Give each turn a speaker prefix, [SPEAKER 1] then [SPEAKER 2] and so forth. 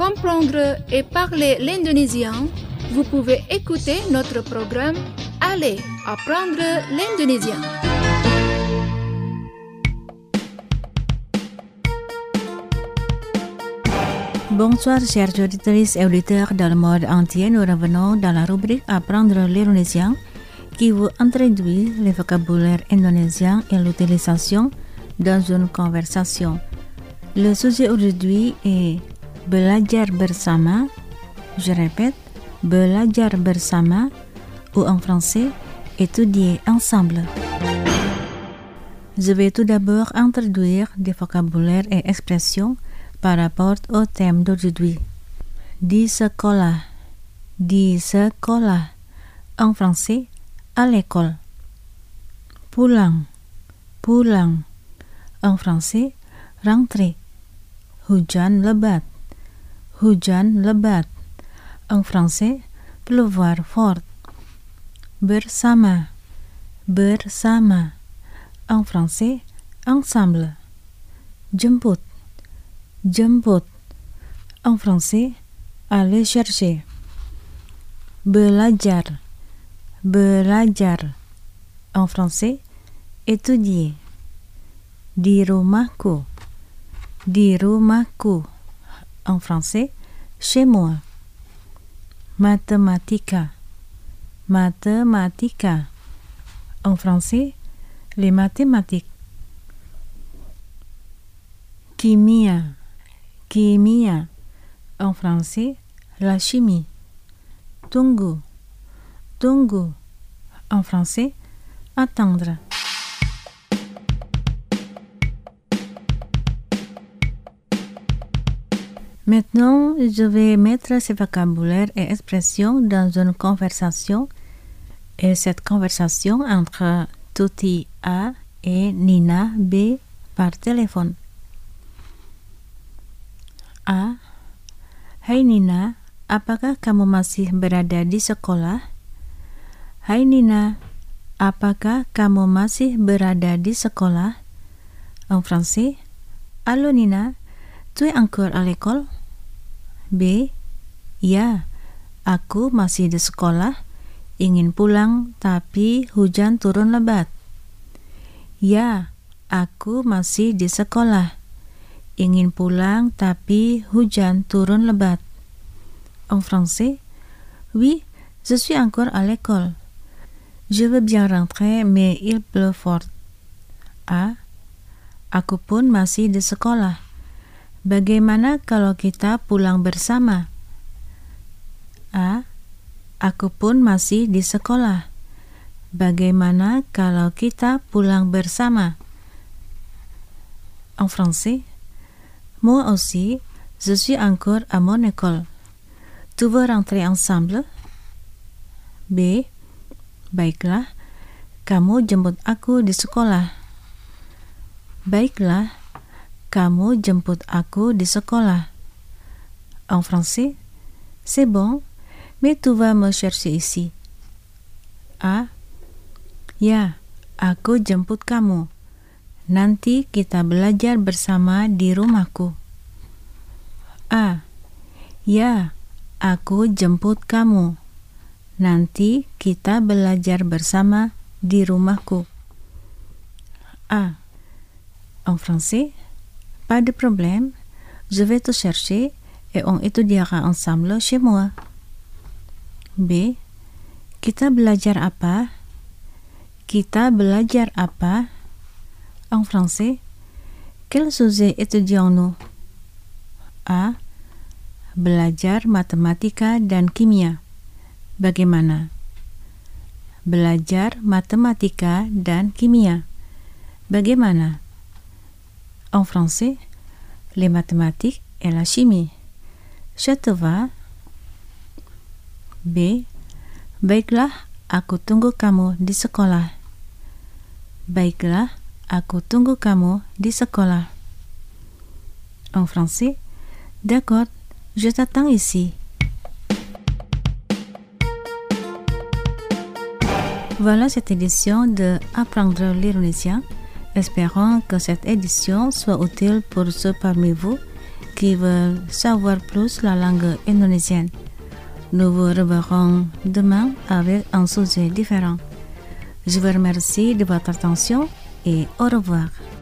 [SPEAKER 1] comprendre et parler l'indonésien, vous pouvez écouter notre programme Allez apprendre l'indonésien.
[SPEAKER 2] Bonsoir chers auditrices et auditeurs dans le monde entier. Nous revenons dans la rubrique Apprendre l'indonésien qui vous introduit les vocabulaires indonésiens et l'utilisation dans une conversation. Le sujet aujourd'hui est belajar bersama. Je répète, belajar bersama ou en français, étudier ensemble. Je vais tout d'abord introduire des vocabulaires et expressions par rapport au thème d'aujourd'hui. Di sekolah. En français, à l'école. Pulang. En français, rentrer. Hujan lebat. En français, pleuvoir fort. Bersama. En français, ensemble. Jemput. En français, aller chercher. Belajar. En français, étudier. Di rumahku. En français, chez moi. Matematika. En français, les mathématiques. Kimia. En français, la chimie. Tunggu. En français, attendre. Maintenant, je vais mettre ces vocabulaires et expressions dans une conversation. Et cette conversation entre Tuti A et Nina B par téléphone. A. Hai Nina, apakah kamu masih berada di sekolah? Hai Nina, apakah kamu masih berada di sekolah? En français, Allô Nina, tu es encore à l'école? B. Ya, aku masih di sekolah, ingin pulang tapi hujan turun lebat. Ya, aku masih di sekolah. Ingin pulang tapi hujan turun lebat. En français, oui, je suis encore à l'école. Je veux bien rentrer mais il pleut fort. A. Aku pun masih di sekolah. Bagaimana kalau kita pulang bersama? A. Aku pun masih di sekolah. Bagaimana kalau kita pulang bersama? En français, moi aussi, je suis encore à mon école. Tu veux rentrer ensemble? B. Baiklah, kamu jemput aku di sekolah. Baiklah, kamu jemput aku di sekolah. En français, c'est bon, mais tu vas me chercher ici. A. Ya, aku jemput kamu. Nanti kita belajar bersama di rumahku. A. Ya, aku jemput kamu. Nanti kita belajar bersama di rumahku. A. En français, pas de problème, je vais te chercher et on étudiera ensemble chez moi. B. Kita belajar apa? En français, quel sujet étudions-nous? A. Belajar matematika dan kimia. Bagaimana? Belajar matematika dan kimia. Bagaimana? En français, les mathématiques et la chimie. Ça te va? B. Baiklah, aku tunggu kamu di sekolah. Baiklah, aku tunggu kamu di sekolah. En français, d'accord, je t'attends ici. Voilà cette édition de Apprendre l'indonésien. Espérons que cette édition soit utile pour ceux parmi vous qui veulent savoir plus la langue indonésienne. Nous vous reverrons demain avec un sujet différent. Je vous remercie de votre attention et au revoir.